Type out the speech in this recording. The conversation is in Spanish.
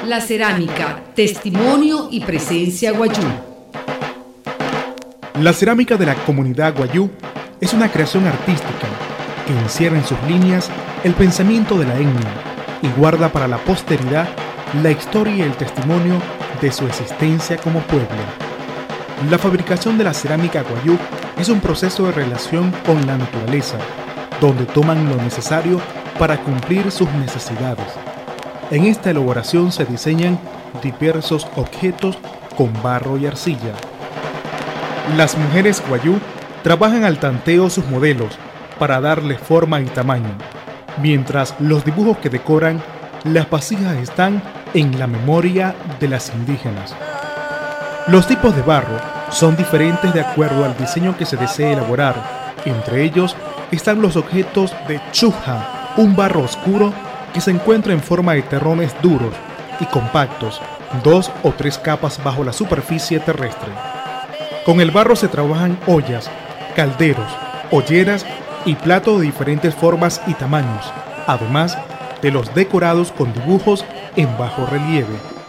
La cerámica, testimonio y presencia guayú. La cerámica de la comunidad guayú es una creación artística que encierra en sus líneas el pensamiento de la etnia y guarda para la posteridad la historia y el testimonio de su existencia como pueblo. La fabricación de la cerámica guayú es un proceso de relación con la naturaleza, donde toman lo necesario para cumplir sus necesidades. En esta elaboración se diseñan diversos objetos con barro y arcilla. Las mujeres guayú trabajan al tanteo sus modelos para darle forma y tamaño, mientras los dibujos que decoran las vasijas están en la memoria de las indígenas. Los tipos de barro son diferentes de acuerdo al diseño que se desee elaborar. Entre ellos están los objetos de chuja, un barro oscuro que se encuentra en forma de terrones duros y compactos, 2 o 3 capas bajo la superficie terrestre. Con el barro se trabajan ollas, calderos, olleras y platos de diferentes formas y tamaños, además de los decorados con dibujos en bajo relieve.